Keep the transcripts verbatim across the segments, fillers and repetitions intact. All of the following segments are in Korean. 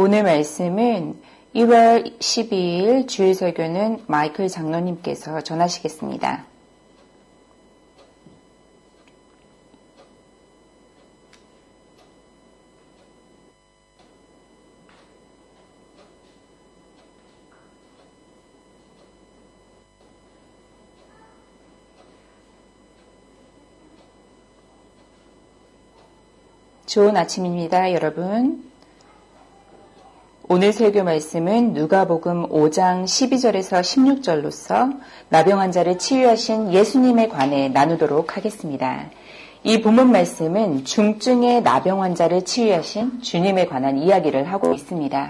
오늘 말씀은 이월 십이일 주일 설교는 마이클 장로님께서 전하시겠습니다. 좋은 아침입니다, 여러분. 오늘 설교 말씀은 누가복음 오장 십이절에서 십육절로서 나병 환자를 치유하신 예수님에 관해 나누도록 하겠습니다. 이 본문 말씀은 중증의 나병 환자를 치유하신 주님에 관한 이야기를 하고 있습니다.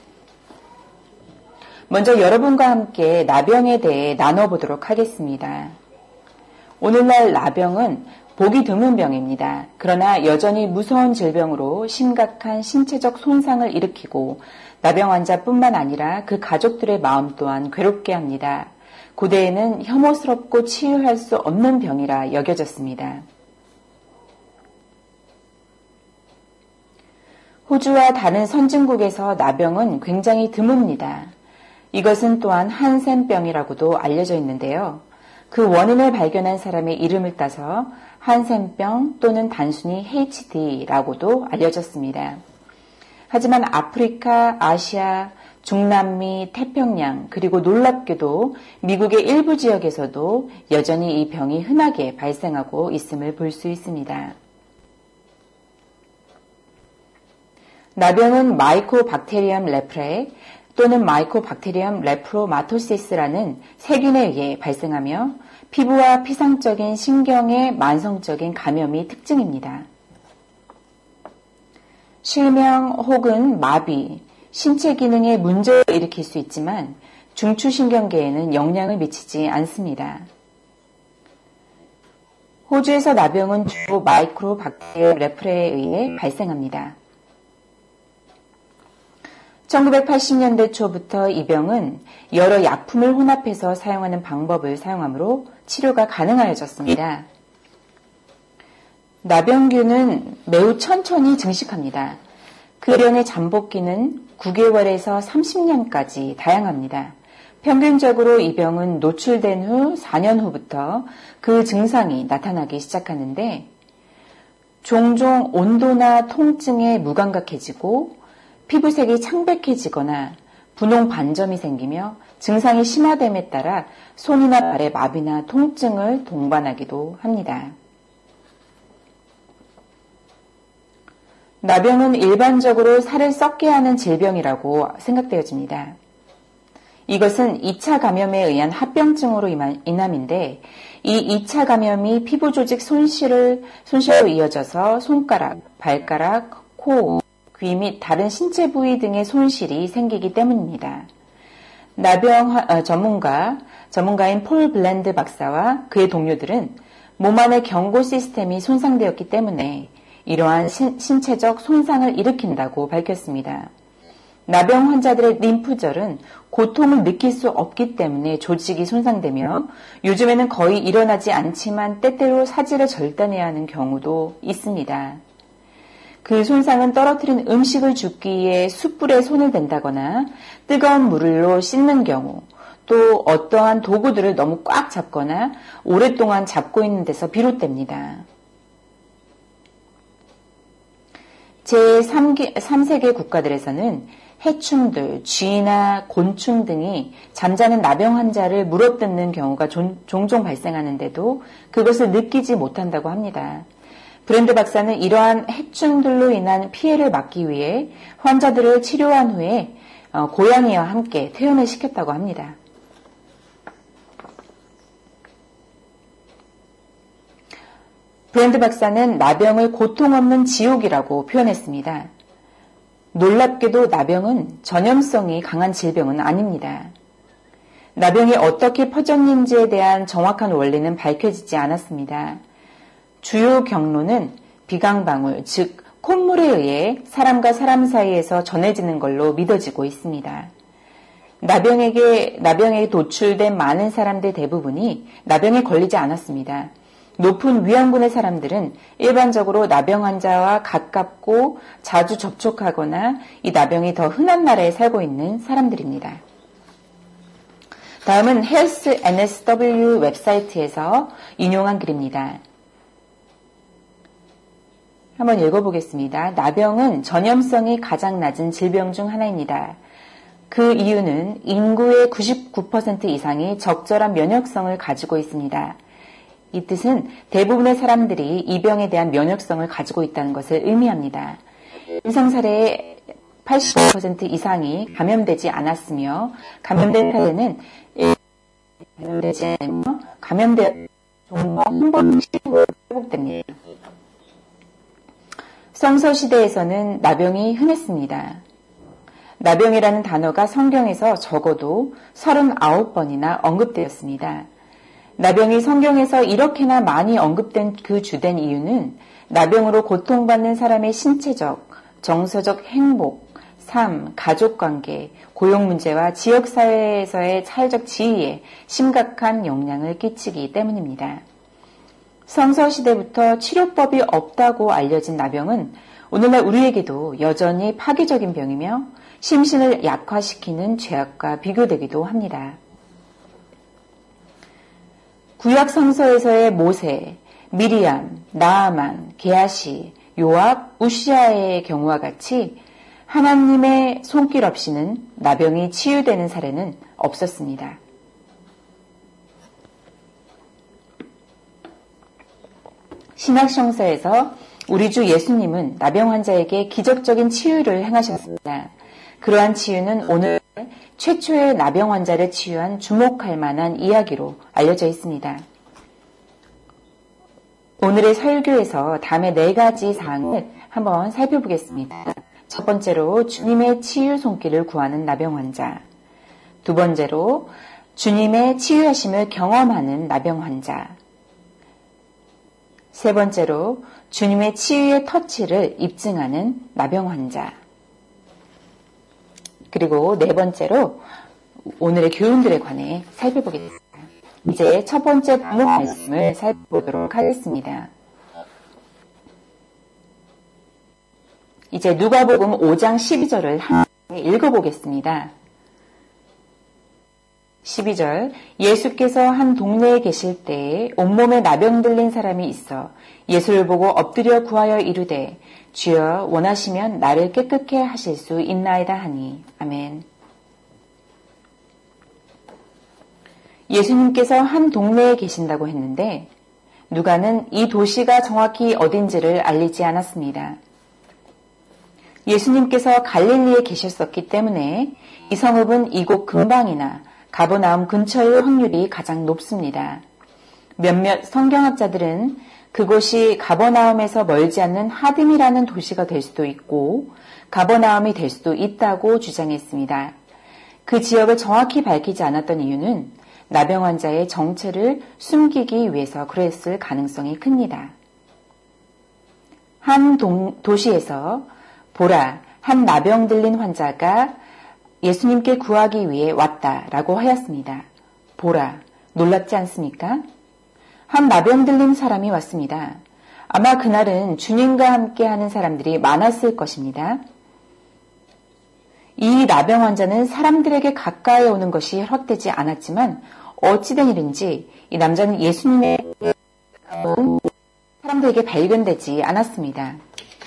먼저 여러분과 함께 나병에 대해 나눠보도록 하겠습니다. 오늘날 나병은 보기 드문 병입니다. 그러나 여전히 무서운 질병으로 심각한 신체적 손상을 일으키고 나병 환자뿐만 아니라 그 가족들의 마음 또한 괴롭게 합니다. 고대에는 혐오스럽고 치유할 수 없는 병이라 여겨졌습니다. 호주와 다른 선진국에서 나병은 굉장히 드뭅니다. 이것은 또한 한센병이라고도 알려져 있는데요. 그 원인을 발견한 사람의 이름을 따서 한센병 또는 단순히 에이치디라고도 알려졌습니다. 하지만 아프리카, 아시아, 중남미, 태평양 그리고 놀랍게도 미국의 일부 지역에서도 여전히 이 병이 흔하게 발생하고 있음을 볼 수 있습니다. 나병은 마이코박테리엄 레프레 또는 마이코박테리엄 레프로마토시스라는 세균에 의해 발생하며 피부와 피상적인 신경의 만성적인 감염이 특징입니다. 실명 혹은 마비, 신체 기능에 문제를 일으킬 수 있지만 중추신경계에는 영향을 미치지 않습니다. 호주에서 나병은 주로 마이코박테리엄 레프레에 의해 발생합니다. 천구백팔십년대 초부터 이 병은 여러 약품을 혼합해서 사용하는 방법을 사용하므로 치료가 가능하여졌습니다. 나병균은 매우 천천히 증식합니다. 그 변의 잠복기는 구개월에서 삼십년까지 다양합니다. 평균적으로 이 병은 노출된 후 사년 후부터 그 증상이 나타나기 시작하는데 종종 온도나 통증에 무감각해지고 피부색이 창백해지거나 분홍 반점이 생기며 증상이 심화됨에 따라 손이나 발의 마비나 통증을 동반하기도 합니다. 나병은 일반적으로 살을 썩게 하는 질병이라고 생각되어집니다. 이것은 이차 감염에 의한 합병증으로 인함인데 이 이차 감염이 피부 조직 손실을, 손실로 이어져서 손가락, 발가락, 코, 귀 및 다른 신체 부위 등의 손실이 생기기 때문입니다. 나병 전문가, 전문가인 폴 블랜드 박사와 그의 동료들은 몸 안의 경고 시스템이 손상되었기 때문에 이러한 신, 신체적 손상을 일으킨다고 밝혔습니다. 나병 환자들의 림프절은 고통을 느낄 수 없기 때문에 조직이 손상되며 요즘에는 거의 일어나지 않지만 때때로 사지를 절단해야 하는 경우도 있습니다. 그 손상은 떨어뜨린 음식을 줍기에 숯불에 손을 댄다거나 뜨거운 물로 씻는 경우 또 어떠한 도구들을 너무 꽉 잡거나 오랫동안 잡고 있는 데서 비롯됩니다. 제삼 세계 국가들에서는 해충들, 쥐나 곤충 등이 잠자는 나병 환자를 물어뜯는 경우가 종, 종종 발생하는데도 그것을 느끼지 못한다고 합니다. 브랜드 박사는 이러한 해충들로 인한 피해를 막기 위해 환자들을 치료한 후에 고양이와 함께 퇴원을 시켰다고 합니다. 브랜드 박사는 나병을 고통 없는 지옥이라고 표현했습니다. 놀랍게도 나병은 전염성이 강한 질병은 아닙니다. 나병이 어떻게 퍼졌는지에 대한 정확한 원리는 밝혀지지 않았습니다. 주요 경로는 비강방울, 즉 콧물에 의해 사람과 사람 사이에서 전해지는 걸로 믿어지고 있습니다. 나병에게, 나병에 도출된 많은 사람들 대부분이 나병에 걸리지 않았습니다. 높은 위안군의 사람들은 일반적으로 나병 환자와 가깝고 자주 접촉하거나 이 나병이 더 흔한 나라에 살고 있는 사람들입니다. 다음은 헬스 엔에스더블유 웹사이트에서 인용한 글입니다. 한번 읽어보겠습니다. 나병은 전염성이 가장 낮은 질병 중 하나입니다. 그 이유는 인구의 구십구 퍼센트 이상이 적절한 면역성을 가지고 있습니다. 이 뜻은 대부분의 사람들이 이 병에 대한 면역성을 가지고 있다는 것을 의미합니다. 임상 사례의 팔십 퍼센트 이상이 감염되지 않았으며 감염된 사례는 감염되지 않으며 감염된 종과 한 번씩 회복됩니다. 성서시대에서는 나병이 흔했습니다. 나병이라는 단어가 성경에서 적어도 서른아홉 번이나 언급되었습니다. 나병이 성경에서 이렇게나 많이 언급된 그 주된 이유는 나병으로 고통받는 사람의 신체적, 정서적 행복, 삶, 가족관계, 고용 문제와 지역사회에서의 사회적 지위에 심각한 영향을 끼치기 때문입니다. 성서시대부터 치료법이 없다고 알려진 나병은 오늘날 우리에게도 여전히 파괴적인 병이며 심신을 약화시키는 죄악과 비교되기도 합니다. 구약 성서에서의 모세, 미리암, 나아만, 게하시, 요압, 우시아의 경우와 같이 하나님의 손길 없이는 나병이 치유되는 사례는 없었습니다. 신약성서에서 우리 주 예수님은 나병 환자에게 기적적인 치유를 행하셨습니다. 그러한 치유는 오늘 최초의 나병 환자를 치유한 주목할 만한 이야기로 알려져 있습니다. 오늘의 설교에서 다음의 네 가지 사항을 한번 살펴보겠습니다. 첫 번째로 주님의 치유 손길을 구하는 나병 환자. 두 번째로 주님의 치유하심을 경험하는 나병 환자. 세 번째로 주님의 치유의 터치를 입증하는 나병 환자. 그리고 네 번째로 오늘의 교훈들에 관해 살펴보겠습니다. 이제 첫 번째 본문 말씀을 살펴보도록 하겠습니다. 이제 누가복음 오 장 십이 절을 함께 읽어보겠습니다. 십이 절, 예수께서 한 동네에 계실 때에 온몸에 나병 들린 사람이 있어 예수를 보고 엎드려 구하여 이르되 주여 원하시면 나를 깨끗게 하실 수 있나이다 하니. 아멘. 예수님께서 한 동네에 계신다고 했는데 누가는 이 도시가 정확히 어딘지를 알리지 않았습니다. 예수님께서 갈릴리에 계셨었기 때문에 이 성읍은 이곳 근방이나 가버나움 근처일 확률이 가장 높습니다. 몇몇 성경학자들은 그곳이 가버나움에서 멀지 않는 하딤이라는 도시가 될 수도 있고 가버나움이 될 수도 있다고 주장했습니다. 그 지역을 정확히 밝히지 않았던 이유는 나병 환자의 정체를 숨기기 위해서 그랬을 가능성이 큽니다. 한 동, 도시에서 보라, 한 나병 들린 환자가 예수님께 구하기 위해 왔다라고 하였습니다. 보라, 놀랍지 않습니까? 한 나병 들린 사람이 왔습니다. 아마 그날은 주님과 함께 하는 사람들이 많았을 것입니다. 이 나병 환자는 사람들에게 가까이 오는 것이 허락되지 않았지만 어찌된 일인지 이 남자는 예수님의 사람들에게 발견되지 않았습니다.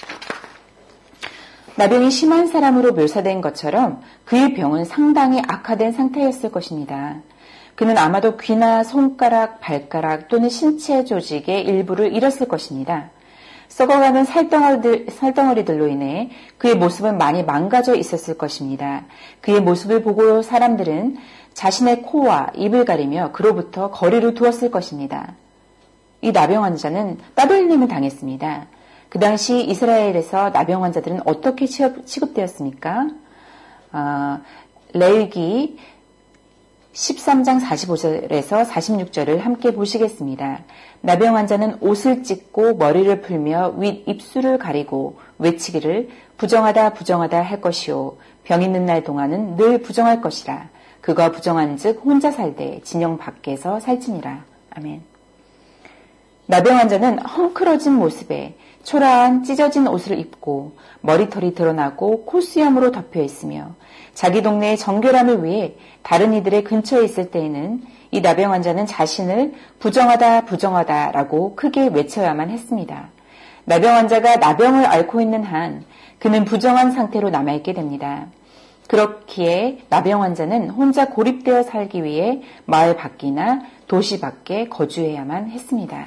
나병이 심한 사람으로 묘사된 것처럼 그의 병은 상당히 악화된 상태였을 것입니다. 그는 아마도 귀나 손가락, 발가락 또는 신체 조직의 일부를 잃었을 것입니다. 썩어가는 살덩어리들, 살덩어리들로 인해 그의 모습은 많이 망가져 있었을 것입니다. 그의 모습을 보고 사람들은 자신의 코와 입을 가리며 그로부터 거리를 두었을 것입니다. 이 나병 환자는 따돌림을 당했습니다. 그 당시 이스라엘에서 나병 환자들은 어떻게 취급되었습니까? 어, 레위기 십삼 장 사십오 절에서 사십육 절을 함께 보시겠습니다. 나병 환자는 옷을 찢고 머리를 풀며 윗 입술을 가리고 외치기를 부정하다 부정하다 할 것이요 병 있는 날 동안은 늘 부정할 것이라. 그가 부정한 즉 혼자 살되 진영 밖에서 살지니라. 아멘. 나병 환자는 헝클어진 모습에 초라한 찢어진 옷을 입고 머리털이 드러나고 콧수염으로 덮여 있으며 자기 동네의 정결함을 위해 다른 이들의 근처에 있을 때에는 이 나병 환자는 자신을 부정하다 부정하다라고 크게 외쳐야만 했습니다. 나병 환자가 나병을 앓고 있는 한 그는 부정한 상태로 남아있게 됩니다. 그렇기에 나병 환자는 혼자 고립되어 살기 위해 마을 밖이나 도시 밖에 거주해야만 했습니다.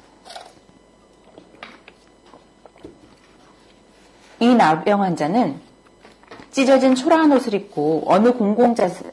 이 나병 환자는 찢어진 초라한 옷을 입고 어느 공공장소에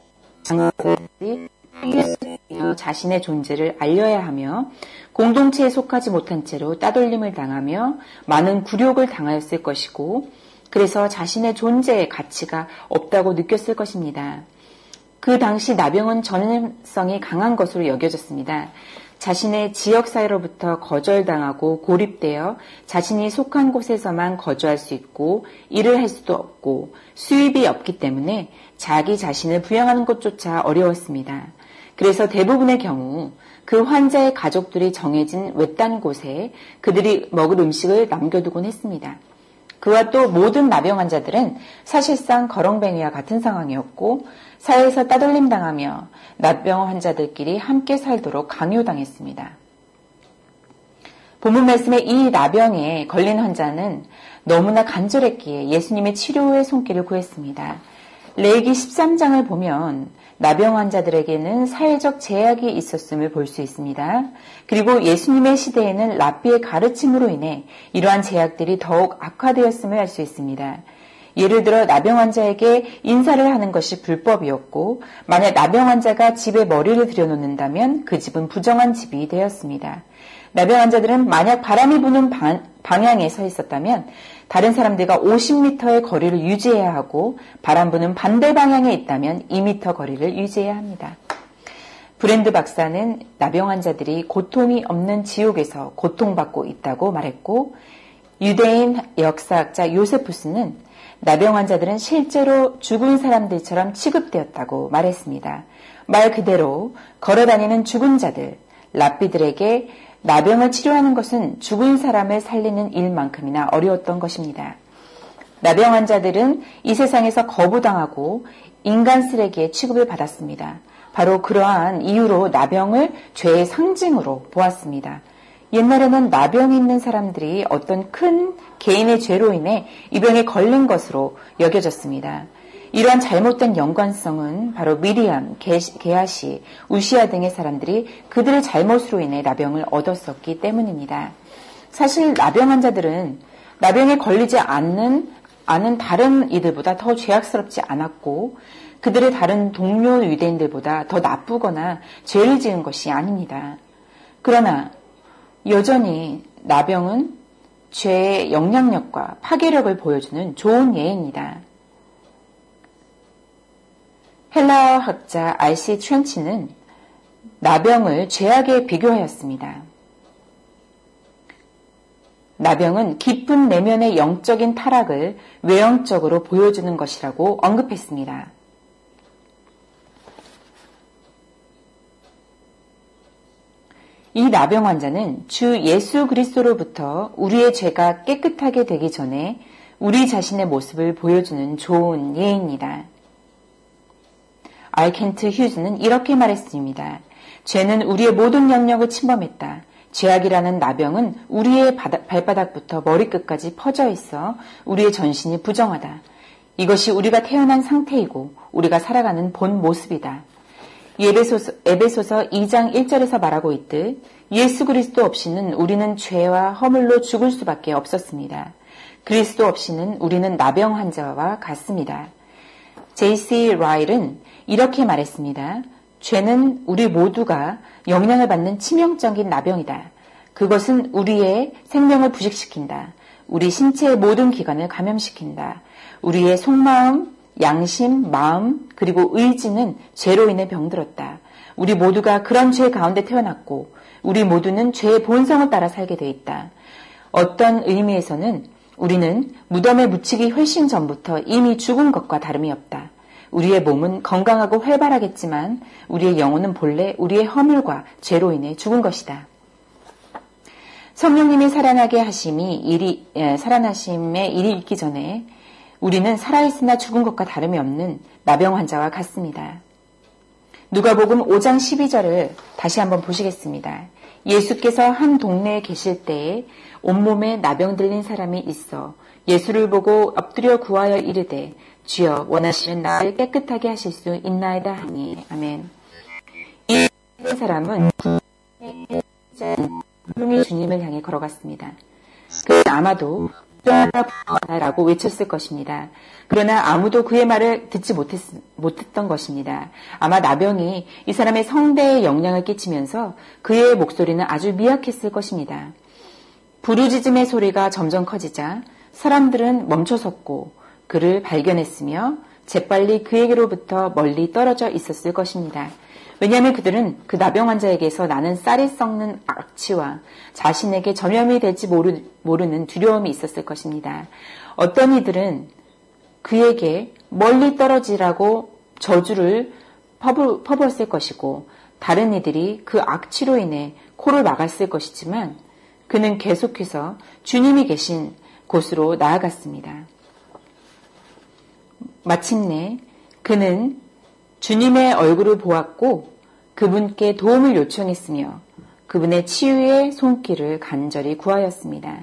자신의 존재를 알려야 하며 공동체에 속하지 못한 채로 따돌림을 당하며 많은 굴욕을 당하였을 것이고 그래서 자신의 존재의 가치가 없다고 느꼈을 것입니다. 그 당시 나병은 전염성이 강한 것으로 여겨졌습니다. 자신의 지역사회로부터 거절당하고 고립되어 자신이 속한 곳에서만 거주할 수 있고 일을 할 수도 없고 수입이 없기 때문에 자기 자신을 부양하는 것조차 어려웠습니다. 그래서 대부분의 경우 그 환자의 가족들이 정해진 외딴 곳에 그들이 먹을 음식을 남겨두곤 했습니다. 그와 또 모든 나병 환자들은 사실상 거렁뱅이와 같은 상황이었고 사회에서 따돌림 당하며 나병 환자들끼리 함께 살도록 강요당했습니다. 본문 말씀에 이 나병에 걸린 환자는 너무나 간절했기에 예수님의 치료의 손길을 구했습니다. 레위기 십삼 장을 보면 나병 환자들에게는 사회적 제약이 있었음을 볼 수 있습니다. 그리고 예수님의 시대에는 랍비의 가르침으로 인해 이러한 제약들이 더욱 악화되었음을 알 수 있습니다. 예를 들어 나병 환자에게 인사를 하는 것이 불법이었고 만약 나병 환자가 집에 머리를 들여놓는다면 그 집은 부정한 집이 되었습니다. 나병 환자들은 만약 바람이 부는 방, 방향에 서 있었다면 다른 사람들과 오십 미터의 거리를 유지해야 하고 바람 부는 반대 방향에 있다면 이 미터 거리를 유지해야 합니다. 브랜드 박사는 나병 환자들이 고통이 없는 지옥에서 고통받고 있다고 말했고 유대인 역사학자 요세푸스는 나병 환자들은 실제로 죽은 사람들처럼 취급되었다고 말했습니다. 말 그대로 걸어다니는 죽은 자들, 랍비들에게 나병을 치료하는 것은 죽은 사람을 살리는 일만큼이나 어려웠던 것입니다. 나병 환자들은 이 세상에서 거부당하고 인간 쓰레기의 취급을 받았습니다. 바로 그러한 이유로 나병을 죄의 상징으로 보았습니다. 옛날에는 나병이 있는 사람들이 어떤 큰 개인의 죄로 인해 이 병에 걸린 것으로 여겨졌습니다. 이러한 잘못된 연관성은 바로 미리암, 게하시, 우시아 등의 사람들이 그들의 잘못으로 인해 나병을 얻었었기 때문입니다. 사실 나병 환자들은 나병에 걸리지 않는, 않은 다른 이들보다 더 죄악스럽지 않았고 그들의 다른 동료 유대인들보다 더 나쁘거나 죄를 지은 것이 아닙니다. 그러나 여전히 나병은 죄의 영향력과 파괴력을 보여주는 좋은 예입니다. 헬라어 학자 알씨 트렌치는 나병을 죄악에 비교하였습니다. 나병은 깊은 내면의 영적인 타락을 외형적으로 보여주는 것이라고 언급했습니다. 이 나병 환자는 주 예수 그리스도로부터 우리의 죄가 깨끗하게 되기 전에 우리 자신의 모습을 보여주는 좋은 예입니다. 알켄트 휴즈는 이렇게 말했습니다. 죄는 우리의 모든 영역을 침범했다. 죄악이라는 나병은 우리의 바닥, 발바닥부터 머리끝까지 퍼져 있어 우리의 전신이 부정하다. 이것이 우리가 태어난 상태이고 우리가 살아가는 본 모습이다. 에베소서, 에베소서 이 장 일 절에서 말하고 있듯 예수 그리스도 없이는 우리는 죄와 허물로 죽을 수밖에 없었습니다. 그리스도 없이는 우리는 나병 환자와 같습니다. 제이씨 라일은 이렇게 말했습니다. 죄는 우리 모두가 영향을 받는 치명적인 나병이다. 그것은 우리의 생명을 부식시킨다. 우리 신체의 모든 기관을 감염시킨다. 우리의 속마음, 양심, 마음, 그리고 의지는 죄로 인해 병들었다. 우리 모두가 그런 죄 가운데 태어났고 우리 모두는 죄의 본성을 따라 살게 돼 있다. 어떤 의미에서는 우리는 무덤에 묻히기 훨씬 전부터 이미 죽은 것과 다름이 없다. 우리의 몸은 건강하고 활발하겠지만 우리의 영혼은 본래 우리의 허물과 죄로 인해 죽은 것이다. 성령님이 살아나게 하심이 일이, 예, 살아나심의 일이 있기 전에 우리는 살아있으나 죽은 것과 다름이 없는 나병 환자와 같습니다. 누가복음 오 장 십이 절을 다시 한번 보시겠습니다. 예수께서 한 동네에 계실 때에 온몸에 나병 들린 사람이 있어 예수를 보고 엎드려 구하여 이르되 주여 원하시면 나를 깨끗하게 하실 수 있나이다 하니. 아멘. 이 사람은 조용히 주님을 향해 걸어갔습니다. 그는 아마도 라고 외쳤을 것입니다. 그러나 아무도 그의 말을 듣지 못했, 못했던 것입니다. 아마 나병이 이 사람의 성대에 영향을 끼치면서 그의 목소리는 아주 미약했을 것입니다. 부르짖음의 소리가 점점 커지자 사람들은 멈춰섰고 그를 발견했으며 재빨리 그에게로부터 멀리 떨어져 있었을 것입니다. 왜냐하면 그들은 그 나병 환자에게서 나는 쌀이 썩는 악취와 자신에게 전염이 될지 모르, 모르는 두려움이 있었을 것입니다. 어떤 이들은 그에게 멀리 떨어지라고 저주를 퍼부, 퍼부었을 것이고 다른 이들이 그 악취로 인해 코를 막았을 것이지만 그는 계속해서 주님이 계신 곳으로 나아갔습니다. 마침내 그는 주님의 얼굴을 보았고 그분께 도움을 요청했으며 그분의 치유의 손길을 간절히 구하였습니다.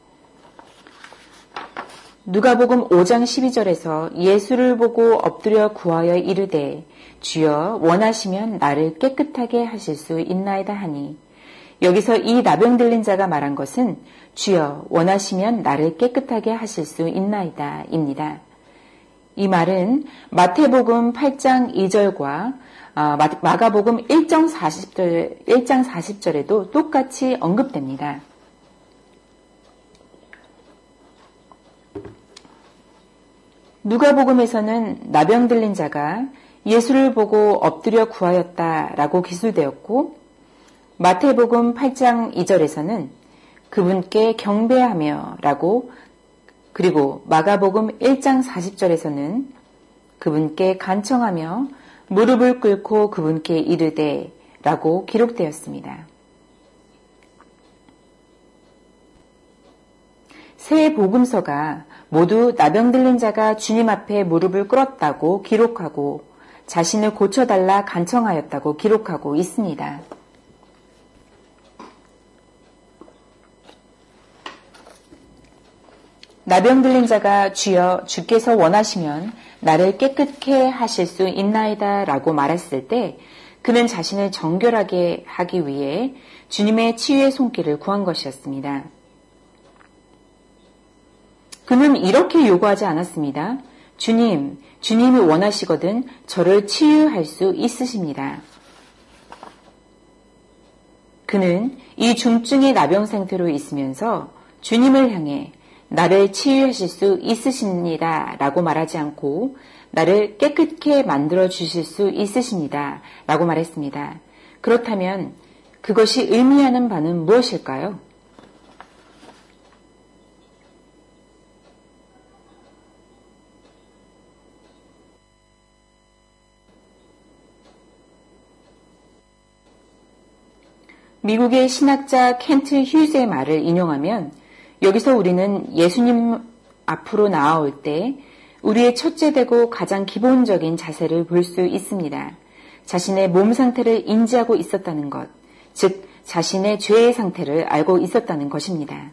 누가복음 오 장 십이 절에서 예수를 보고 엎드려 구하여 이르되 주여 원하시면 나를 깨끗하게 하실 수 있나이다 하니, 여기서 이 나병 들린 자가 말한 것은 주여 원하시면 나를 깨끗하게 하실 수 있나이다 입니다. 이 말은 마태복음 팔 장 이 절과 마가복음 일 장 사십 절, 일 장 사십 절에도 똑같이 언급됩니다. 누가복음에서는 나병 들린 자가 예수를 보고 엎드려 구하였다라고 기술되었고, 마태복음 팔 장 이 절에서는 그분께 경배하며 라고, 그리고 마가복음 일 장 사십 절에서는 그분께 간청하며 무릎을 꿇고 그분께 이르되 라고 기록되었습니다. 세 복음서가 모두 나병 들린 자가 주님 앞에 무릎을 꿇었다고 기록하고 자신을 고쳐달라 간청하였다고 기록하고 있습니다. 나병 들린 자가 주여 주께서 원하시면 나를 깨끗게 하실 수 있나이다 라고 말했을 때 그는 자신을 정결하게 하기 위해 주님의 치유의 손길을 구한 것이었습니다. 그는 이렇게 요구하지 않았습니다. 주님, 주님이 원하시거든 저를 치유할 수 있으십니다. 그는 이 중증의 나병 상태로 있으면서 주님을 향해 나를 치유하실 수 있으십니다 라고 말하지 않고 나를 깨끗게 만들어 주실 수 있으십니다 라고 말했습니다. 그렇다면 그것이 의미하는 바는 무엇일까요? 미국의 신학자 켄트 휴즈의 말을 인용하면 여기서 우리는 예수님 앞으로 나아올 때 우리의 첫째되고 가장 기본적인 자세를 볼 수 있습니다. 자신의 몸 상태를 인지하고 있었다는 것, 즉 자신의 죄의 상태를 알고 있었다는 것입니다.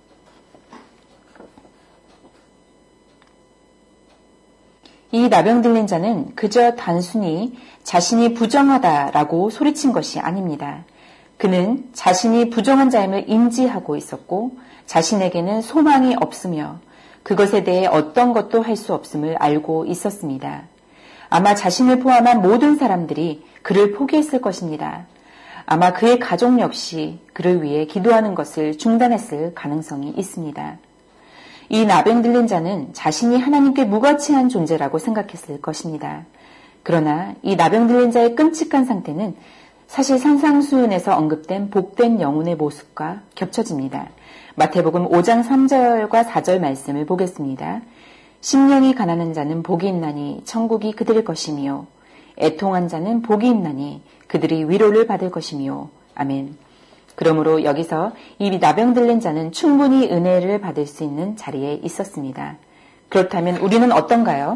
이 나병 들린 자는 그저 단순히 자신이 부정하다라고 소리친 것이 아닙니다. 그는 자신이 부정한 자임을 인지하고 있었고 자신에게는 소망이 없으며 그것에 대해 어떤 것도 할 수 없음을 알고 있었습니다. 아마 자신을 포함한 모든 사람들이 그를 포기했을 것입니다. 아마 그의 가족 역시 그를 위해 기도하는 것을 중단했을 가능성이 있습니다. 이 나병 들린 자는 자신이 하나님께 무가치한 존재라고 생각했을 것입니다. 그러나 이 나병 들린 자의 끔찍한 상태는 사실 산상수훈에서 언급된 복된 영혼의 모습과 겹쳐집니다. 마태복음 오 장 삼 절과 사 절 말씀을 보겠습니다. 심령이 가난한 자는 복이 있나니 천국이 그들의 것이며 애통한 자는 복이 있나니 그들이 위로를 받을 것이며. 아멘. 그러므로 여기서 이 나병 들린 자는 충분히 은혜를 받을 수 있는 자리에 있었습니다. 그렇다면 우리는 어떤가요?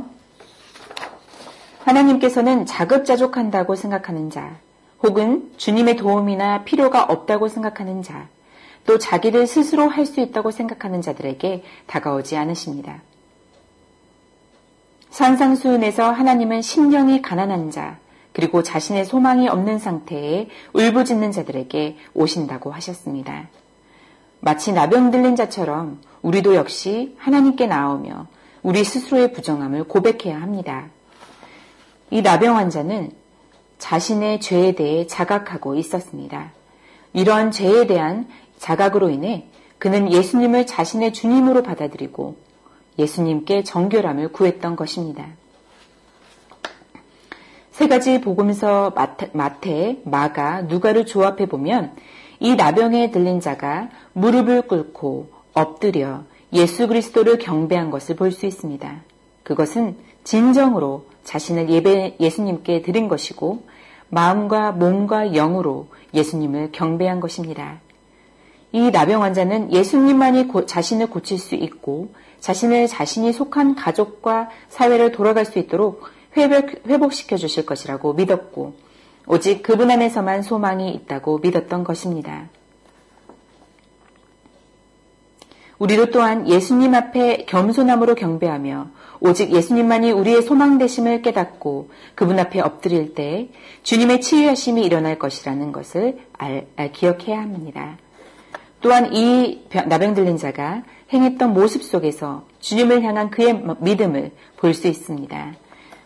하나님께서는 자급자족한다고 생각하는 자, 혹은 주님의 도움이나 필요가 없다고 생각하는 자, 또 자기를 스스로 할 수 있다고 생각하는 자들에게 다가오지 않으십니다. 산상수훈에서 하나님은 심령이 가난한 자, 그리고 자신의 소망이 없는 상태에 울부짖는 자들에게 오신다고 하셨습니다. 마치 나병 들린 자처럼 우리도 역시 하나님께 나오며 우리 스스로의 부정함을 고백해야 합니다. 이 나병 환자는 자신의 죄에 대해 자각하고 있었습니다. 이러한 죄에 대한 자각으로 인해 그는 예수님을 자신의 주님으로 받아들이고 예수님께 정결함을 구했던 것입니다. 세 가지 복음서 마태, 마태, 마가, 누가를 조합해 보면 이 나병에 들린 자가 무릎을 꿇고 엎드려 예수 그리스도를 경배한 것을 볼 수 있습니다. 그것은 진정으로 자신을 예배, 예수님께 드린 것이고 마음과 몸과 영으로 예수님을 경배한 것입니다. 이 나병 환자는 예수님만이 고, 자신을 고칠 수 있고 자신을 자신이 속한 가족과 사회를 돌아갈 수 있도록 회복, 회복시켜 주실 것이라고 믿었고 오직 그분 안에서만 소망이 있다고 믿었던 것입니다. 우리도 또한 예수님 앞에 겸손함으로 경배하며 오직 예수님만이 우리의 소망 되심을 깨닫고 그분 앞에 엎드릴 때 주님의 치유하심이 일어날 것이라는 것을 알, 알, 기억해야 합니다. 또한 이 나병 들린 자가 행했던 모습 속에서 주님을 향한 그의 믿음을 볼 수 있습니다.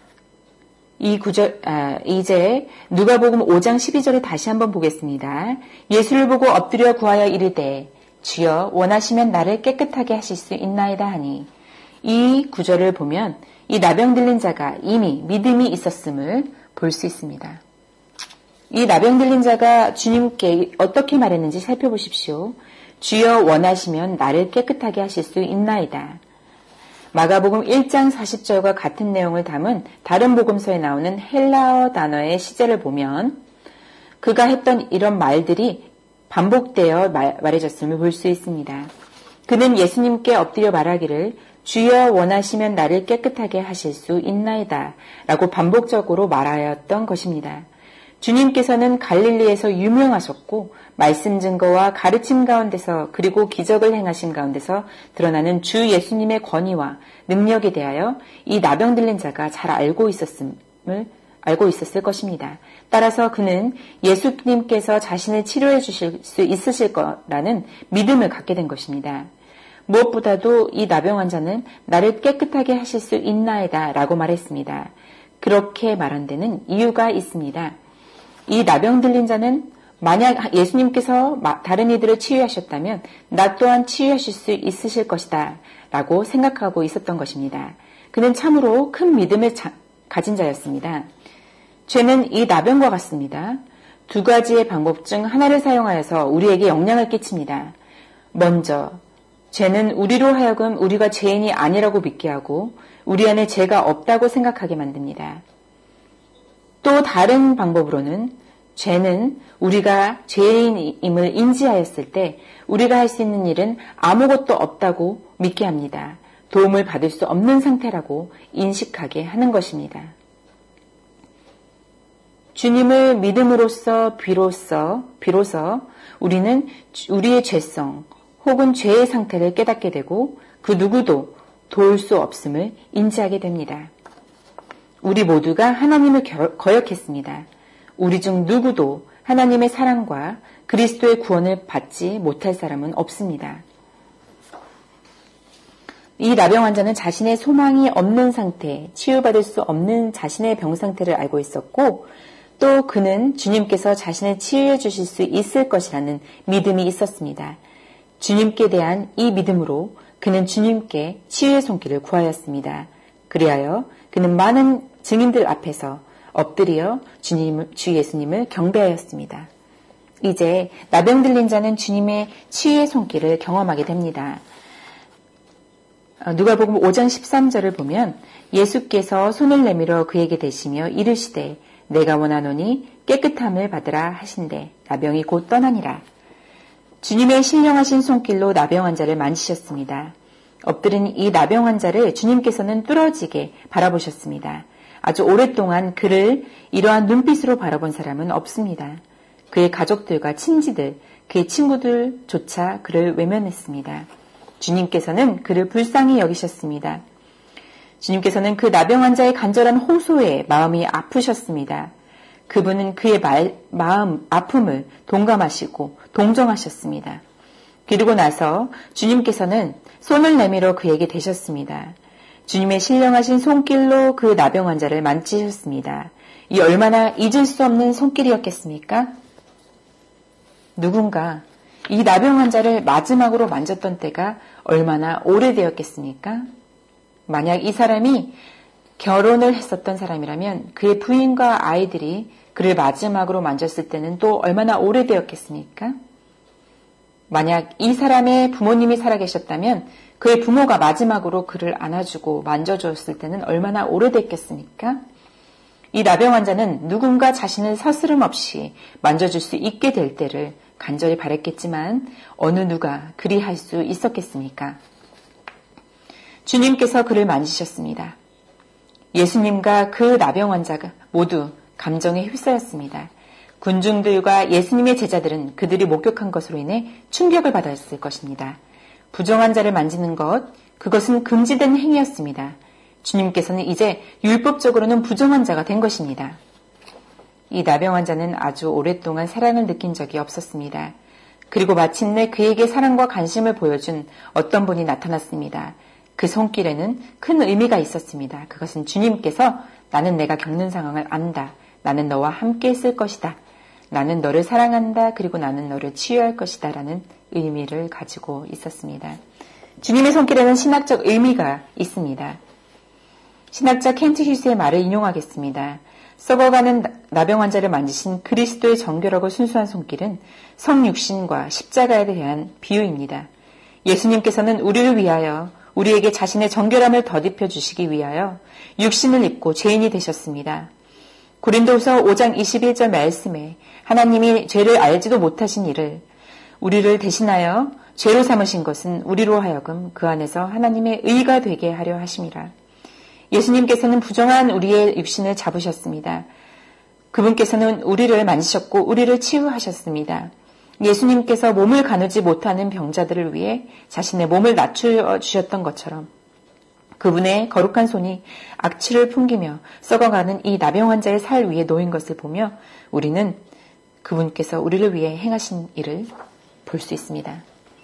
이 구절, 아, 이제 누가복음 오 장 십이 절을 다시 한번 보겠습니다. 예수를 보고 엎드려 구하여 이르되 주여 원하시면 나를 깨끗하게 하실 수 있나이다 하니 이 구절을 보면 이 나병 들린 자가 이미 믿음이 있었음을 볼 수 있습니다. 이 나병 들린 자가 주님께 어떻게 말했는지 살펴보십시오. 주여 원하시면 나를 깨끗하게 하실 수 있나이다. 마가복음 일 장 사십 절과 같은 내용을 담은 다른 복음서에 나오는 헬라어 단어의 시제를 보면 그가 했던 이런 말들이 반복되어 말, 말해졌음을 볼 수 있습니다. 그는 예수님께 엎드려 말하기를 주여 원하시면 나를 깨끗하게 하실 수 있나이다 라고 반복적으로 말하였던 것입니다. 주님께서는 갈릴리에서 유명하셨고 말씀 증거와 가르침 가운데서 그리고 기적을 행하신 가운데서 드러나는 주 예수님의 권위와 능력에 대하여 이 나병 들린 자가 잘 알고 있었음을 알고 있었을 것입니다. 따라서 그는 예수님께서 자신을 치료해 주실 수 있으실 거라는 믿음을 갖게 된 것입니다. 무엇보다도 이 나병 환자는 나를 깨끗하게 하실 수 있나이다 라고 말했습니다. 그렇게 말한 데는 이유가 있습니다. 이 나병 들린 자는 만약 예수님께서 다른 이들을 치유하셨다면 나 또한 치유하실 수 있으실 것이다 라고 생각하고 있었던 것입니다. 그는 참으로 큰 믿음을 자, 가진 자였습니다. 죄는 이 나병과 같습니다. 두 가지의 방법 중 하나를 사용하여서 우리에게 영향을 끼칩니다. 먼저 죄는 우리로 하여금 우리가 죄인이 아니라고 믿게 하고 우리 안에 죄가 없다고 생각하게 만듭니다. 또 다른 방법으로는 죄는 우리가 죄인임을 인지하였을 때 우리가 할 수 있는 일은 아무것도 없다고 믿게 합니다. 도움을 받을 수 없는 상태라고 인식하게 하는 것입니다. 주님을 믿음으로써 비로소, 비로소 우리는 우리의 죄성 혹은 죄의 상태를 깨닫게 되고 그 누구도 도울 수 없음을 인지하게 됩니다. 우리 모두가 하나님을 거역했습니다. 우리 중 누구도 하나님의 사랑과 그리스도의 구원을 받지 못할 사람은 없습니다. 이 나병 환자는 자신의 소망이 없는 상태, 치유받을 수 없는 자신의 병 상태를 알고 있었고 또 그는 주님께서 자신을 치유해 주실 수 있을 것이라는 믿음이 있었습니다. 주님께 대한 이 믿음으로 그는 주님께 치유의 손길을 구하였습니다. 그리하여 그는 많은 증인들 앞에서 엎드려 주님, 주 예수님을 경배하였습니다. 이제 나병 들린 자는 주님의 치유의 손길을 경험하게 됩니다. 누가복음 오 장 십삼 절을 보면 예수께서 손을 내밀어 그에게 대시며 이르시되 내가 원하노니 깨끗함을 받으라 하신대 나병이 곧 떠나니라. 주님의 신령하신 손길로 나병 환자를 만지셨습니다. 엎드린 이 나병 환자를 주님께서는 뚫어지게 바라보셨습니다. 아주 오랫동안 그를 이러한 눈빛으로 바라본 사람은 없습니다. 그의 가족들과 친지들, 그의 친구들조차 그를 외면했습니다. 주님께서는 그를 불쌍히 여기셨습니다. 주님께서는 그 나병 환자의 간절한 호소에 마음이 아프셨습니다. 그분은 그의 말, 마음 아픔을 동감하시고 동정하셨습니다. 그리고 나서 주님께서는 손을 내밀어 그에게 대셨습니다. 주님의 신령하신 손길로 그 나병 환자를 만지셨습니다. 이 얼마나 잊을 수 없는 손길이었겠습니까? 누군가 이 나병 환자를 마지막으로 만졌던 때가 얼마나 오래되었겠습니까? 만약 이 사람이 결혼을 했었던 사람이라면 그의 부인과 아이들이 그를 마지막으로 만졌을 때는 또 얼마나 오래되었겠습니까? 만약 이 사람의 부모님이 살아계셨다면 그의 부모가 마지막으로 그를 안아주고 만져줬을 때는 얼마나 오래됐겠습니까? 이 나병 환자는 누군가 자신을 서스름 없이 만져줄 수 있게 될 때를 간절히 바랬겠지만 어느 누가 그리할 수 있었겠습니까? 주님께서 그를 만지셨습니다. 예수님과 그 나병 환자가 모두 감정에 휩싸였습니다. 군중들과 예수님의 제자들은 그들이 목격한 것으로 인해 충격을 받았을 것입니다. 부정한 자를 만지는 것, 그것은 금지된 행위였습니다. 주님께서는 이제 율법적으로는 부정한 자가 된 것입니다. 이 나병 환자는 아주 오랫동안 사랑을 느낀 적이 없었습니다. 그리고 마침내 그에게 사랑과 관심을 보여준 어떤 분이 나타났습니다. 그 손길에는 큰 의미가 있었습니다. 그것은 주님께서 나는 내가 겪는 상황을 안다. 나는 너와 함께 있을 것이다. 나는 너를 사랑한다. 그리고 나는 너를 치유할 것이다. 라는 의미를 가지고 있었습니다. 주님의 손길에는 신학적 의미가 있습니다. 신학자 켄트 휴스의 말을 인용하겠습니다. 썩어가는 나병 환자를 만지신 그리스도의 정결하고 순수한 손길은 성육신과 십자가에 대한 비유입니다. 예수님께서는 우리를 위하여 우리에게 자신의 정결함을 덧입혀 주시기 위하여 육신을 입고 죄인이 되셨습니다. 고린도후서 오 장 이십일 절 말씀에 하나님이 죄를 알지도 못하신 이를 우리를 대신하여 죄로 삼으신 것은 우리로 하여금 그 안에서 하나님의 의가 되게 하려 하심이라. 예수님께서는 부정한 우리의 육신을 잡으셨습니다. 그분께서는 우리를 만지셨고 우리를 치유하셨습니다. 예수님께서 몸을 가누지 못하는 병자들을 위해 자신의 몸을 낮추어 주셨던 것처럼 그분의 거룩한 손이 악취를 풍기며 썩어가는 이 나병 환자의 살 위에 놓인 것을 보며 우리는 그분께서 우리를 위해 행하신 일을 볼 수 있습니다.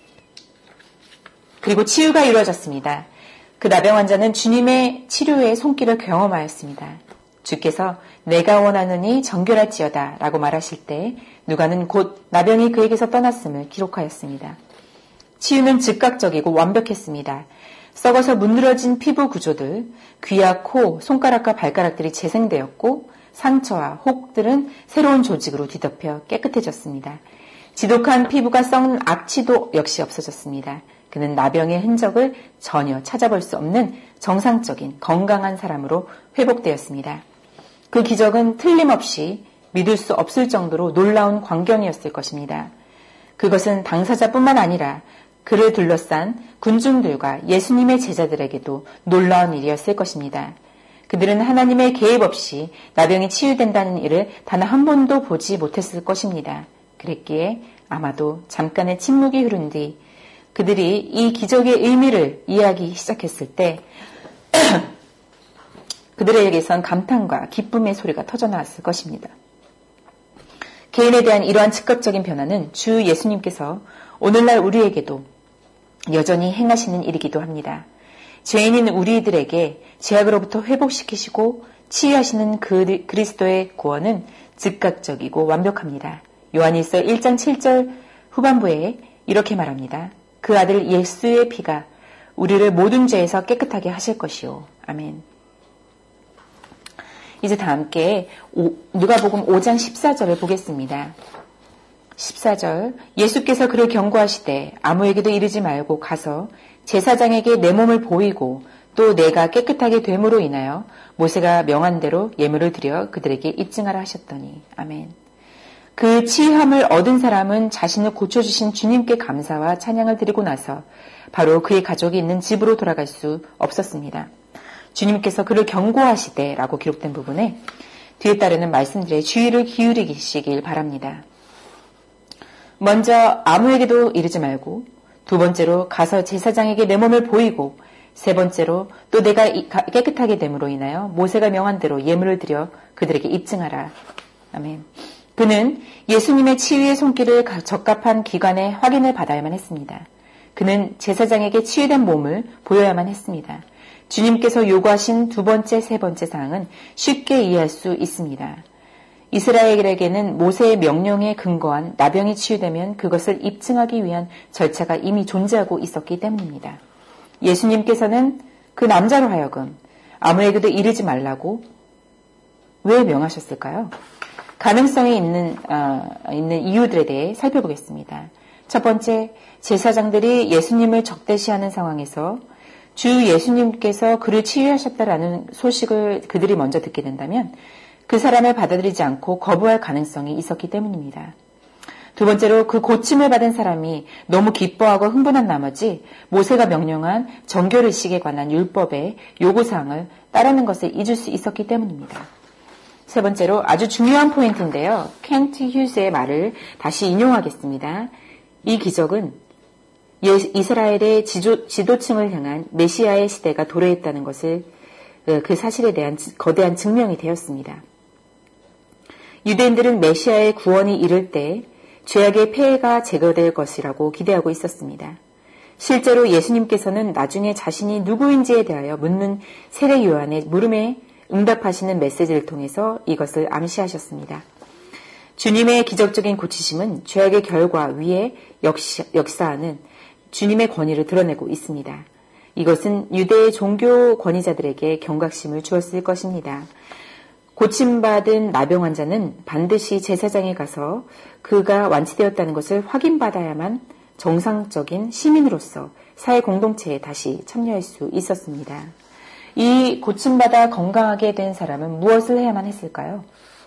그리고 치유가 이루어졌습니다. 그 나병 환자는 주님의 치료의 손길을 경험하였습니다. 주께서 내가 원하느니 정결할지어다 라고 말하실 때 누가는 곧 나병이 그에게서 떠났음을 기록하였습니다. 치유는 즉각적이고 완벽했습니다. 썩어서 문드러진 피부 구조들, 귀와 코, 손가락과 발가락들이 재생되었고 상처와 혹들은 새로운 조직으로 뒤덮여 깨끗해졌습니다. 지독한 피부가 썩는 악취도 역시 없어졌습니다. 그는 나병의 흔적을 전혀 찾아볼 수 없는 정상적인 건강한 사람으로 회복되었습니다. 그 기적은 틀림없이 믿을 수 없을 정도로 놀라운 광경이었을 것입니다. 그것은 당사자뿐만 아니라 그를 둘러싼 군중들과 예수님의 제자들에게도 놀라운 일이었을 것입니다. 그들은 하나님의 개입 없이 나병이 치유된다는 일을 단 한 번도 보지 못했을 것입니다. 그랬기에 아마도 잠깐의 침묵이 흐른 뒤 그들이 이 기적의 의미를 이해하기 시작했을 때 그들에게선 감탄과 기쁨의 소리가 터져나왔을 것입니다. 개인에 대한 이러한 즉각적인 변화는 주 예수님께서 오늘날 우리에게도 여전히 행하시는 일이기도 합니다. 죄인인 우리들에게 죄악으로부터 회복시키시고 치유하시는 그 그리스도의 구원은 즉각적이고 완벽합니다. 요한일서 일 장 칠 절 후반부에 이렇게 말합니다. 그 아들 예수의 피가 우리를 모든 죄에서 깨끗하게 하실 것이요. 아멘. 이제 다 함께 누가복음 오 장 십사 절을 보겠습니다. 십사 절 예수께서 그를 경고하시되 아무에게도 이르지 말고 가서 제사장에게 내 몸을 보이고 또 내가 깨끗하게 됨으로 인하여 모세가 명한 대로 예물을 드려 그들에게 입증하라 하셨더니 아멘. 그 치유함을 얻은 사람은 자신을 고쳐주신 주님께 감사와 찬양을 드리고 나서 바로 그의 가족이 있는 집으로 돌아갈 수 없었습니다. 주님께서 그를 경고하시되 라고 기록된 부분에 뒤에 따르는 말씀들에 주의를 기울이시길 바랍니다. 먼저 아무에게도 이르지 말고, 두 번째로 가서 제사장에게 내 몸을 보이고, 세 번째로 또 내가 깨끗하게 됨으로 인하여 모세가 명한 대로 예물을 드려 그들에게 입증하라. 아멘. 그는 예수님의 치유의 손길을 적합한 기관에 확인을 받아야만 했습니다. 그는 제사장에게 치유된 몸을 보여야만 했습니다. 주님께서 요구하신 두 번째, 세 번째 사항은 쉽게 이해할 수 있습니다. 이스라엘에게는 모세의 명령에 근거한 나병이 치유되면 그것을 입증하기 위한 절차가 이미 존재하고 있었기 때문입니다. 예수님께서는 그 남자로 하여금 아무에게도 이르지 말라고 왜 명하셨을까요? 가능성이 있는, 어, 있는 이유들에 대해 살펴보겠습니다. 첫 번째, 제사장들이 예수님을 적대시하는 상황에서 주 예수님께서 그를 치유하셨다라는 소식을 그들이 먼저 듣게 된다면 그 사람을 받아들이지 않고 거부할 가능성이 있었기 때문입니다. 두 번째로 그 고침을 받은 사람이 너무 기뻐하고 흥분한 나머지 모세가 명령한 정결의식에 관한 율법의 요구사항을 따르는 것을 잊을 수 있었기 때문입니다. 세 번째로 아주 중요한 포인트인데요. 켄트 휴스의 말을 다시 인용하겠습니다. 이 기적은 이스라엘의 지도, 지도층을 향한 메시아의 시대가 도래했다는 것을 그 사실에 대한 거대한 증명이 되었습니다. 유대인들은 메시아의 구원이 이를 때 죄악의 폐해가 제거될 것이라고 기대하고 있었습니다. 실제로 예수님께서는 나중에 자신이 누구인지에 대하여 묻는 세례 요한의 물음에 응답하시는 메시지를 통해서 이것을 암시하셨습니다. 주님의 기적적인 고치심은 죄악의 결과 위에 역시, 역사하는 주님의 권위를 드러내고 있습니다. 이것은 유대의 종교 권위자들에게 경각심을 주었을 것입니다. 고침받은 나병 환자는 반드시 제사장에 가서 그가 완치되었다는 것을 확인받아야만 정상적인 시민으로서 사회 공동체에 다시 참여할 수 있었습니다. 이 고침받아 건강하게 된 사람은 무엇을 해야만 했을까요?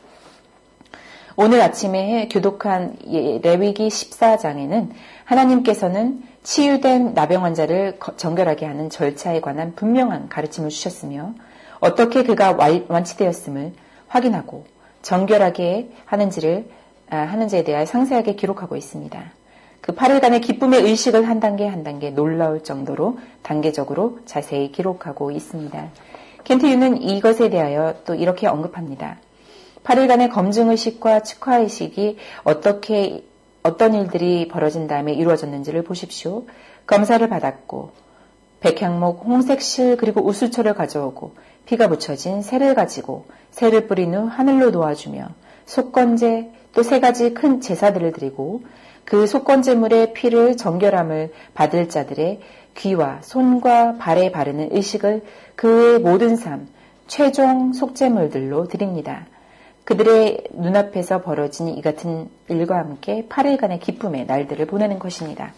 오늘 아침에 교독한 레위기 십사 장에는 하나님께서는 치유된 나병 환자를 정결하게 하는 절차에 관한 분명한 가르침을 주셨으며 어떻게 그가 완치되었음을 확인하고 정결하게 하는지를, 하는지에 대해 상세하게 기록하고 있습니다. 그 팔 일간의 기쁨의 의식을 한 단계 한 단계 놀라울 정도로 단계적으로 자세히 기록하고 있습니다. 켄트유는 이것에 대하여 또 이렇게 언급합니다. 팔 일간의 검증의식과 축하의식이 어떻게 어떤 일들이 벌어진 다음에 이루어졌는지를 보십시오. 검사를 받았고 백향목, 홍색실 그리고 우수초를 가져오고 피가 묻혀진 새를 가지고 새를 뿌린 후 하늘로 놓아주며 속건제 또 세 가지 큰 제사들을 드리고 그 속건제물의 피를 정결함을 받을 자들의 귀와 손과 발에 바르는 의식을 그의 모든 삶, 최종 속죄물들로 드립니다. 그들의 눈앞에서 벌어진 이 같은 일과 함께 팔 일간의 기쁨의 날들을 보내는 것입니다.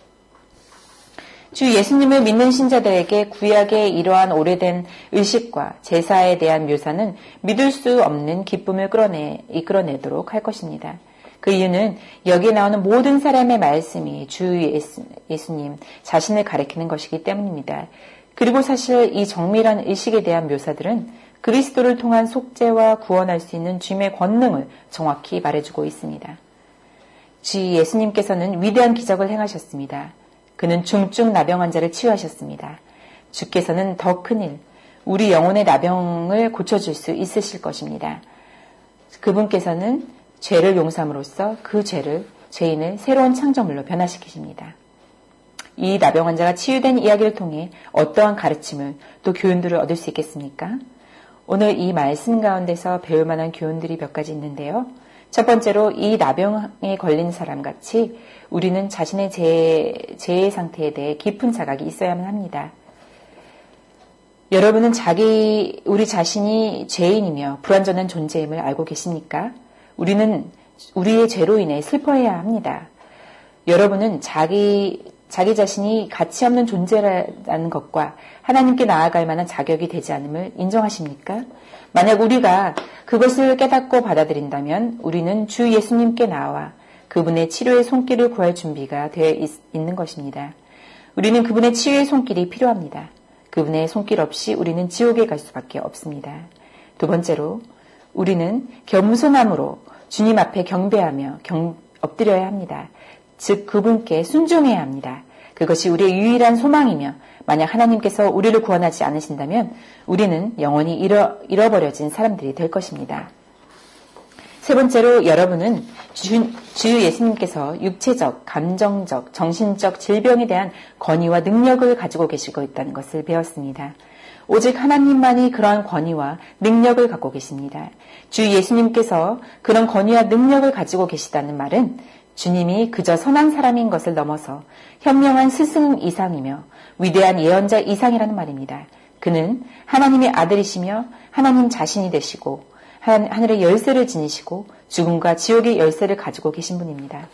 주 예수님을 믿는 신자들에게 구약의 이러한 오래된 의식과 제사에 대한 묘사는 믿을 수 없는 기쁨을 끌어내, 이끌어내도록 할 것입니다. 그 이유는 여기에 나오는 모든 사람의 말씀이 주 예수, 예수님 자신을 가리키는 것이기 때문입니다. 그리고 사실 이 정밀한 의식에 대한 묘사들은 그리스도를 통한 속죄와 구원할 수 있는 주님의 권능을 정확히 말해주고 있습니다. 주 예수님께서는 위대한 기적을 행하셨습니다. 그는 중증 나병 환자를 치유하셨습니다. 주께서는 더 큰 일, 우리 영혼의 나병을 고쳐줄 수 있으실 것입니다. 그분께서는 죄를 용서함으로써 그 죄를, 죄인을 새로운 창조물로 변화시키십니다. 이 나병 환자가 치유된 이야기를 통해 어떠한 가르침을 또 교훈들을 얻을 수 있겠습니까? 오늘 이 말씀 가운데서 배울 만한 교훈들이 몇 가지 있는데요. 첫 번째로 이 나병에 걸린 사람같이 우리는 자신의 재, 재해 상태에 대해 깊은 자각이 있어야만 합니다. 여러분은 자기, 우리 자신이 죄인이며 불완전한 존재임을 알고 계십니까? 우리는 우리의 죄로 인해 슬퍼해야 합니다. 여러분은 자기 자기 자신이 가치 없는 존재라는 것과 하나님께 나아갈 만한 자격이 되지 않음을 인정하십니까? 만약 우리가 그것을 깨닫고 받아들인다면 우리는 주 예수님께 나와 그분의 치료의 손길을 구할 준비가 되어 있, 있는 것입니다. 우리는 그분의 치유의 손길이 필요합니다. 그분의 손길 없이 우리는 지옥에 갈 수밖에 없습니다. 두 번째로 우리는 겸손함으로 주님 앞에 경배하며 경, 엎드려야 합니다. 즉 그분께 순종해야 합니다. 그것이 우리의 유일한 소망이며 만약 하나님께서 우리를 구원하지 않으신다면 우리는 영원히 잃어, 잃어버려진 사람들이 될 것입니다. 세 번째로 여러분은 주, 주 예수님께서 육체적, 감정적, 정신적 질병에 대한 권위와 능력을 가지고 계시고 있다는 것을 배웠습니다. 오직 하나님만이 그러한 권위와 능력을 갖고 계십니다. 주 예수님께서 그런 권위와 능력을 가지고 계시다는 말은 주님이 그저 선한 사람인 것을 넘어서 현명한 스승 이상이며 위대한 예언자 이상이라는 말입니다. 그는 하나님의 아들이시며 하나님 자신이 되시고 하늘의 열쇠를 지니시고 죽음과 지옥의 열쇠를 가지고 계신 분입니다.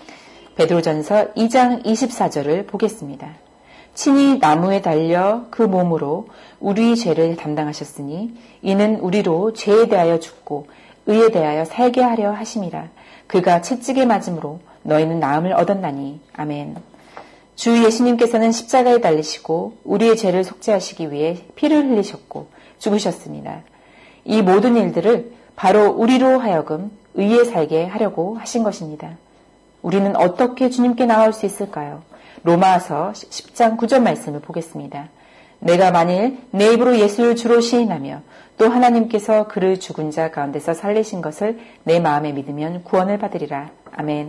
베드로전서 이 장 이십사 절을 보겠습니다. 친히 나무에 달려 그 몸으로 우리의 죄를 담당하셨으니 이는 우리로 죄에 대하여 죽고 의에 대하여 살게 하려 하심이라. 그가 채찍에 맞음으로 너희는 나음을 얻었나니. 아멘. 주 예수님께서는 십자가에 달리시고 우리의 죄를 속죄하시기 위해 피를 흘리셨고 죽으셨습니다. 이 모든 일들을 바로 우리로 하여금 의에 살게 하려고 하신 것입니다. 우리는 어떻게 주님께 나아올 수 있을까요? 로마서 십 장 구 절 말씀을 보겠습니다. 내가 만일 내 입으로 예수를 주로 시인하며 또 하나님께서 그를 죽은 자 가운데서 살리신 것을 내 마음에 믿으면 구원을 받으리라. 아멘.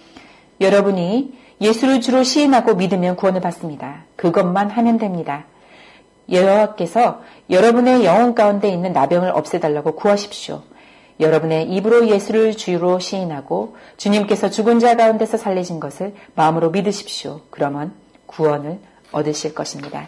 여러분이 예수를 주로 시인하고 믿으면 구원을 받습니다. 그것만 하면 됩니다. 여호와께서 여러분의 영혼 가운데 있는 나병을 없애달라고 구하십시오. 여러분의 입으로 예수를 주로 시인하고 주님께서 죽은 자 가운데서 살리신 것을 마음으로 믿으십시오. 그러면 구원을 얻으실 것입니다.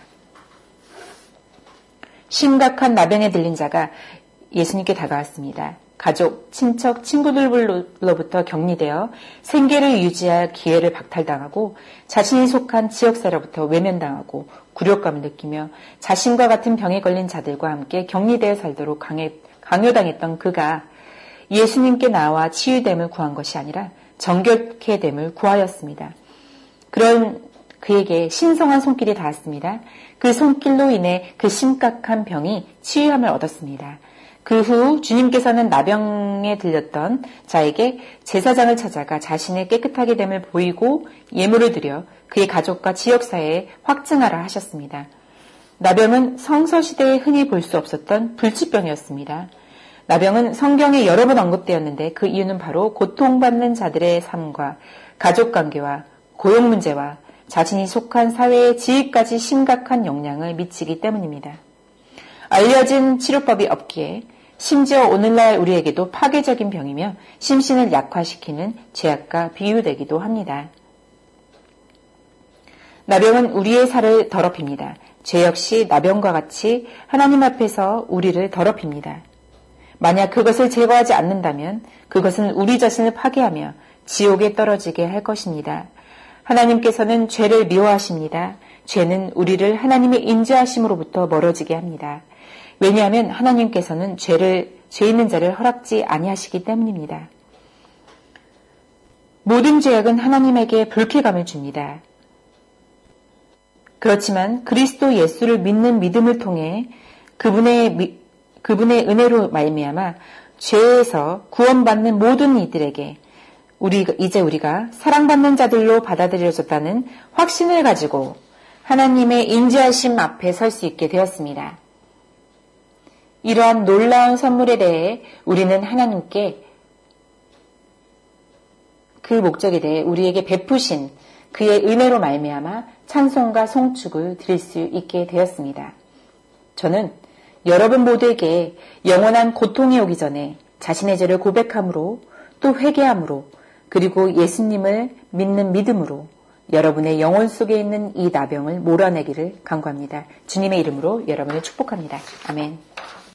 심각한 나병에 들린 자가 예수님께 다가왔습니다. 가족, 친척, 친구들로부터 격리되어 생계를 유지할 기회를 박탈당하고 자신이 속한 지역사로부터 외면당하고 굴욕감을 느끼며 자신과 같은 병에 걸린 자들과 함께 격리되어 살도록 강해, 강요당했던 그가 예수님께 나와 치유됨을 구한 것이 아니라 정결케 됨을 구하였습니다. 그런 그에게 신성한 손길이 닿았습니다. 그 손길로 인해 그 심각한 병이 치유함을 얻었습니다. 그 후 주님께서는 나병에 들렸던 자에게 제사장을 찾아가 자신의 깨끗하게 됨을 보이고 예물을 드려 그의 가족과 지역사회에 확증하라 하셨습니다. 나병은 성서시대에 흔히 볼 수 없었던 불치병이었습니다. 나병은 성경에 여러 번 언급되었는데 그 이유는 바로 고통받는 자들의 삶과 가족관계와 고용 문제와 자신이 속한 사회의 지위까지 심각한 영향을 미치기 때문입니다. 알려진 치료법이 없기에 심지어 오늘날 우리에게도 파괴적인 병이며 심신을 약화시키는 죄악과 비유되기도 합니다. 나병은 우리의 살을 더럽힙니다. 죄 역시 나병과 같이 하나님 앞에서 우리를 더럽힙니다. 만약 그것을 제거하지 않는다면 그것은 우리 자신을 파괴하며 지옥에 떨어지게 할 것입니다. 하나님께서는 죄를 미워하십니다. 죄는 우리를 하나님의 인자하심으로부터 멀어지게 합니다. 왜냐하면 하나님께서는 죄를, 죄 있는 자를 허락지 아니하시기 때문입니다. 모든 죄악은 하나님에게 불쾌감을 줍니다. 그렇지만 그리스도 예수를 믿는 믿음을 통해 그분의, 그분의 은혜로 말미암아 죄에서 구원받는 모든 이들에게 우리, 이제 우리가 사랑받는 자들로 받아들여졌다는 확신을 가지고 하나님의 인자하심 앞에 설 수 있게 되었습니다. 이러한 놀라운 선물에 대해 우리는 하나님께 그 목적에 대해 우리에게 베푸신 그의 은혜로 말미암아 찬송과 송축을 드릴 수 있게 되었습니다. 저는 여러분 모두에게 영원한 고통이 오기 전에 자신의 죄를 고백함으로 또 회개함으로 그리고 예수님을 믿는 믿음으로 여러분의 영혼 속에 있는 이 나병을 몰아내기를 간구합니다. 주님의 이름으로 여러분을 축복합니다. 아멘.